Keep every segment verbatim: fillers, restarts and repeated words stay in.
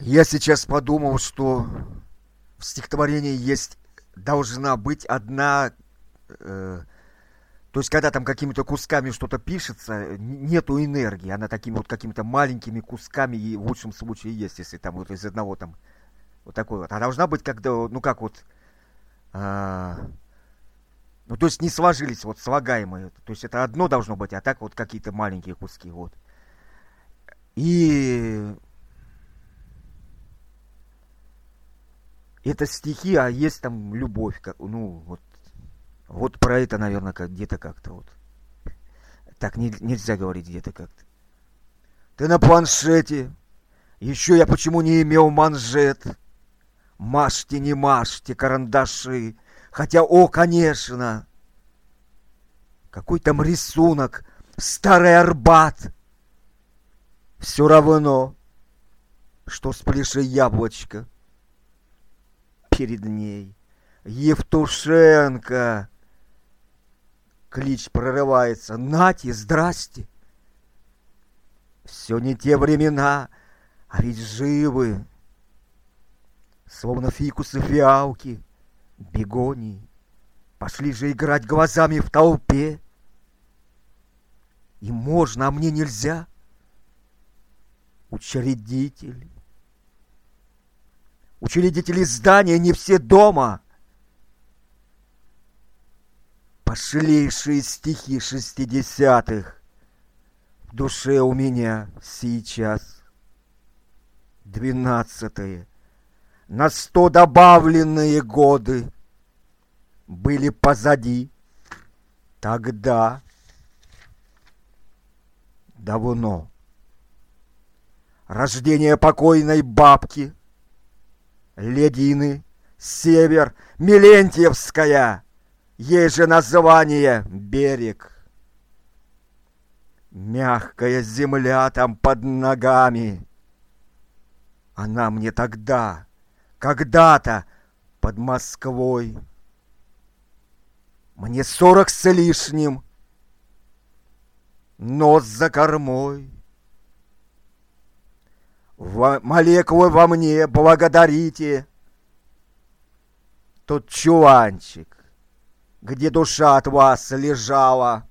Я сейчас подумал, что в стихотворении есть должна быть одна, э, то есть когда там какими-то кусками что-то пишется, нету энергии, она такими вот какими-то маленькими кусками и в лучшем случае есть, если там вот из одного там вот такой вот. А должна быть когда, ну как вот, а, ну то есть не сложились вот слагаемые, то есть это одно должно быть, а так вот какие-то маленькие куски вот. И это стихи, а есть там любовь, как, ну вот, вот про это, наверное, как, где-то как-то вот. Так не, нельзя говорить где-то как-то. Ты на планшете, еще я почему не имел манжет. Мажьте, не мажьте карандаши, хотя, о, конечно, какой там рисунок, старый Арбат. Все равно, что сплеши яблочко перед ней. Евтушенко. Клич прорывается. Нате, здрасте. Все не те времена, а ведь живы. Словно фикусы, фиалки, бегонии. Пошли же играть глазами в толпе. И можно, а мне нельзя. Учредитель. Учредители здания не все дома. Пошлейшие стихи шестидесятых в душе у меня сейчас. Двенадцатые. На сто добавленные годы были позади. Тогда давно. Рождение покойной бабки, Ледины, Север, Мелентьевская, ей же название Берег. Мягкая земля там под ногами. Она мне тогда, когда-то под Москвой. Мне сорок с лишним, нос за кормой. Во, молекулы во мне, благодарите. Тот чуланчик, где душа от вас лежала.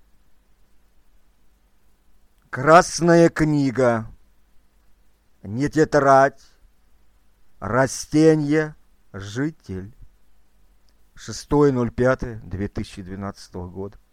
Красная книга, не тетрадь, растенье, житель. шестое ноль пятое две тысячи двенадцатого года.